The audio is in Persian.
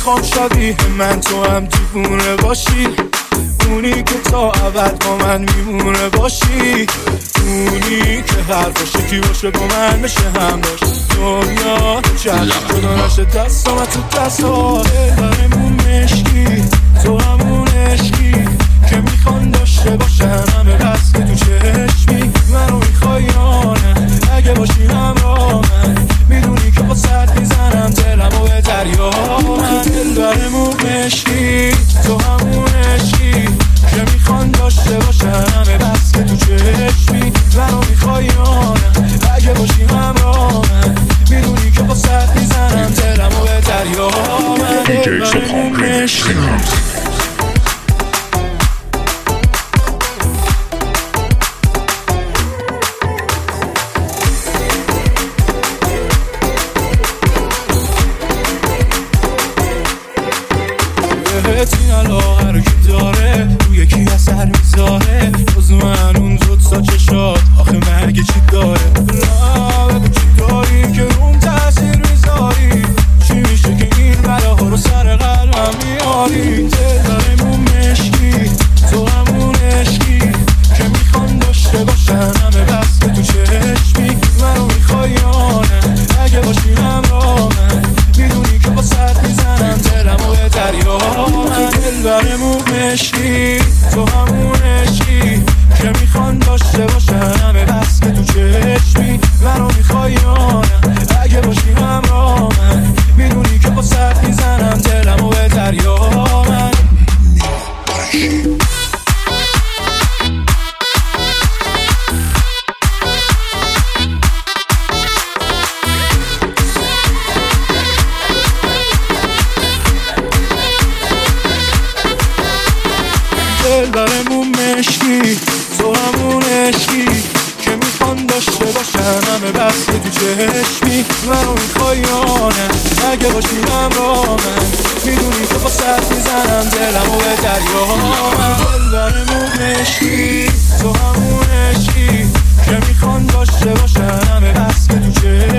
میخوام شبیه من تو هم دیوونه باشی، اونی که تا ابد با من میمونه باشی، اونی که حرفاش یکی باشه با من بشه هم باش. دنیا چرخ جدا نشه دستام تو دستات، برمون مشکی تو همون عشقی که میخوان داشته باشن همه بس که تو چشمی. منو میخوای یا نه؟ اگه باشی همراه من میدونی که با سرد میزنم دلمو به دریا. من دل برمون مشکی تو همون عشقی که میخوان داشته باشن همه بس که تو چشمی. منو میخوای یا نه؟ اگه باشی همراه من میدونی که با سرد میزنم دلمو به دریا. من دل برمون مشکی این علاقه رو که داره رو یکی اثر میذاره، باز من اون دوتا چشات آخه مرگ چی داره؟ بگو چی داری که روم تاثیر میذاری؟ چی میشه که این بلاها رو سر قلبم میاری؟ دل برمون مشکی تو همون عشقی که میخوان داشته باشن همه بس که تو چشمی. منو میخوای یا نه؟ اگه باشی همراه من میدونی که با سرد میزنم دلمو به دریا. دل برمون مشکی تو همون عشقی که میخوان داشته باشن همه بس که تو چشمی. منو میخوای یا نه؟ اگه باشی همراه من میدونی که با سرد میزنم دلمو به دریا. من دل برمون مشکی تو همون عشقی که میخوان داشته باشن همه بس که تو چشمی. منو میخوای یا نه؟ اگه باشی همراه من میدونی که با سرد میزنم دلمو به دریا. دل برمون مشکی تو همون عشقی که میخوان داشته باشن همه بس که تو چشمی.